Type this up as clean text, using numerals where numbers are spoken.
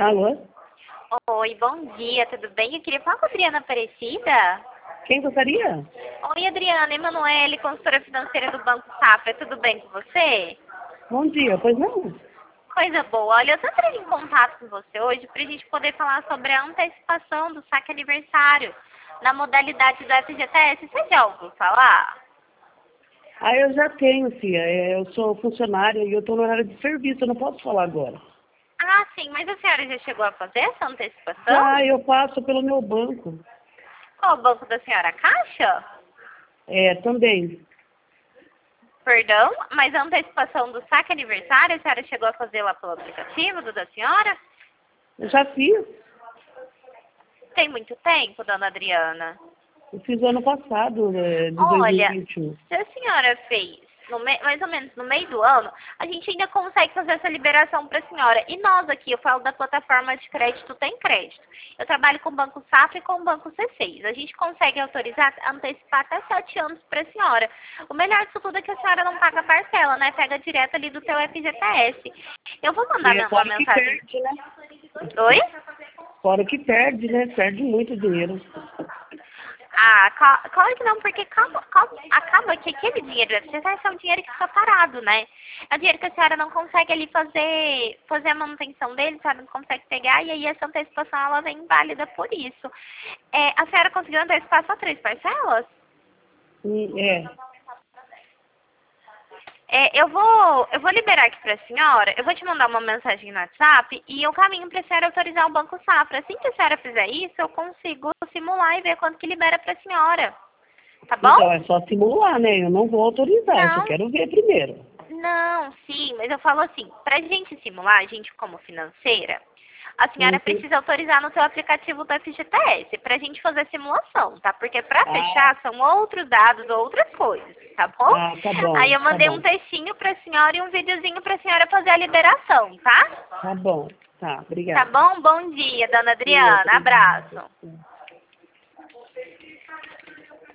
Alô? Oi, bom dia, tudo bem? Eu queria falar com a Adriana Aparecida. Quem gostaria? Oi, Adriana, Emanuele, consultora financeira do Banco Safra, tudo bem com você? Bom dia, pois não? Coisa boa. Olha, eu tô entrando em contato com você hoje pra gente poder falar sobre a antecipação do saque aniversário na modalidade do FGTS. Você já ouviu falar? Ah, eu já tenho, Fia. Eu sou funcionária e eu estou no horário de serviço, eu não posso falar agora. Ah, sim, mas a senhora já chegou a fazer essa antecipação? Ah, eu passo pelo meu banco. Qual o banco da senhora? Caixa? É, também. Perdão, mas a antecipação do saque aniversário, a senhora chegou a fazer lá pelo aplicativo da senhora? Eu já fiz. Tem muito tempo, dona Adriana? Eu fiz ano passado, de Olha, 2021. se a senhora fez mais ou menos no meio do ano, a gente ainda consegue fazer essa liberação para a senhora. E nós aqui, eu falo da plataforma de crédito Tem Crédito. Eu trabalho com o Banco Safra e com o Banco C6. A gente consegue autorizar, antecipar até 7 anos para a senhora. O melhor disso tudo é que a senhora não paga parcela, né? Pega direto ali do seu FGTS. Eu vou mandar É, uma fora que mensagem. perde, né? Oi? Fora que perde, né? Perde muito dinheiro. Ah, claro que não, porque acaba que aquele dinheiro do FGTS é um dinheiro que fica parado, né? É um dinheiro que a senhora não consegue ali fazer a manutenção dele, a senhora não consegue pegar, e aí essa antecipação ela vem inválida por isso. A senhora conseguiu antecipar só 3 parcelas? É. Eu vou liberar aqui para a senhora, eu vou te mandar uma mensagem no WhatsApp e eu caminho para a senhora autorizar o Banco Safra. Assim que a senhora fizer isso, eu consigo simular e ver quanto que libera para a senhora. Tá bom? Então, é só simular, né? Eu não vou autorizar, eu só Não, quero ver primeiro. não, sim, mas eu falo assim, para a gente simular, a gente como financeira, a senhora Uhum. precisa autorizar no seu aplicativo do FGTS para a gente fazer a simulação, tá? Porque para Ah, fechar são outros dados, outras coisas, tá bom? tá Aí bom, eu tá mandei um bom. textinho para a senhora e um videozinho para a senhora fazer a liberação, tá? Tá bom. Tá, Tá obrigada. bom? Bom dia, dona E Adriana. outra. Abraço.